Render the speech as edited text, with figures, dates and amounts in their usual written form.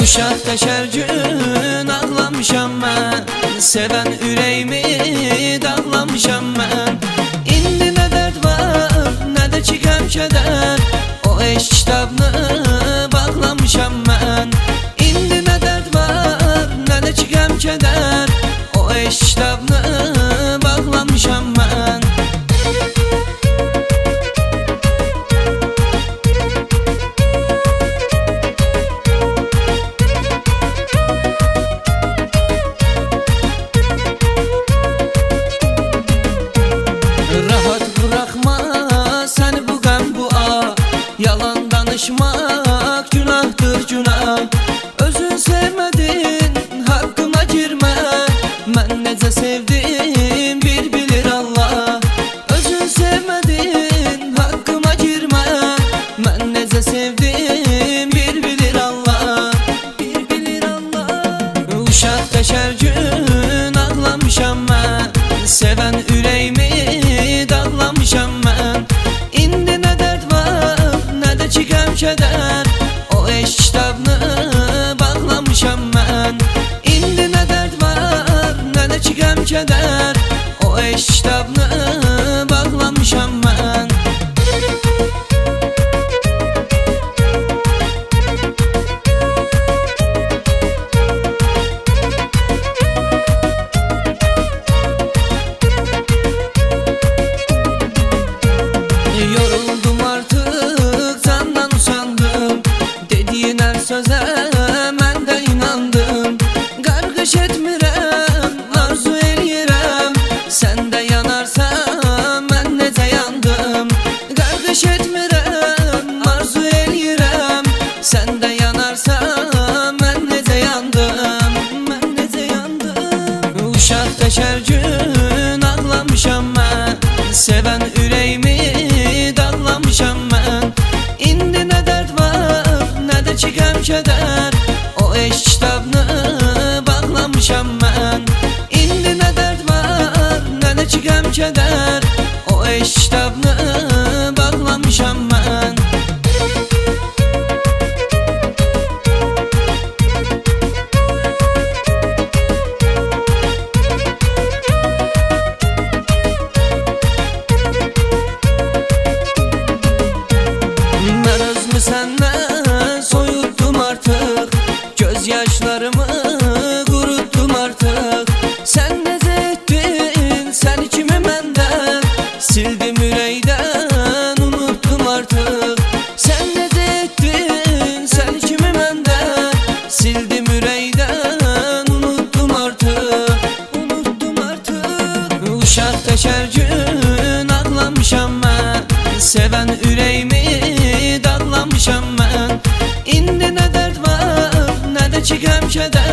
Uşaq təşər gün ağlamışam mən, sevən ürəyimi dağlamışam mən. İndi nə dərd var, nə də ki qəm kədər, o eşq kitabını bağlamışam mən. İndi nə dərd var, nə də ki qəm kədər, o eşq kitabını bağlamışam mən. Yalan danışmak günahdır günah. Özün sevmedin, hakkıma girme. Mən necə sevdim bir bilir Allah. Özün sevmedin, hakkıma girme. Mən necə sevdim bir bilir Allah. Bir bilir Allah. Uşaq təşər gün ağlamışam mən, sevən ürəyimi dağlamışam mən. İndi nə dərd var, nə də ki qəm kədər, o eşq kitabını bağlamışam mən. İndi nə dərd var, nə də ki qəm kədər, o eşq kitabını bağlamışam mən. Yoruldum artık, candan usandım, dediğin her söze mən də inandım. Qarğış etmirəm, arzu eləyirəm, sən də yanarsan mən necə yandım. Qarğış etmirəm, arzu eləyirəm, sən də yanarsan mən necə yandım. Mən necə yandım. Uşaq təşər gün ağlamışam mən, sevən ürəyimi dağlamışam mən. İndi nə dərd var, nə də ki qəm kədər, o eşq kitabını bağlamışam mən. İndi nə dərd var, nə də ki qəm kədər, o eşq kitabını bağlamışam mən. Səndən soyutdum artıq, göz yaşlarımı qurutdum artıq. Sən necə etdin, səni kimi məndən sildim ürəkdən, unutdum artıq. Sən necə etdin, səni kimi məndən sildim ürəkdən, unutdum artıq. Unutdum artıq. Uşaq təşər gün ağlamışam mən, sevən ürəyimi dağlamışam mən. İndi nə dərd var, nə də ki qəm kədər,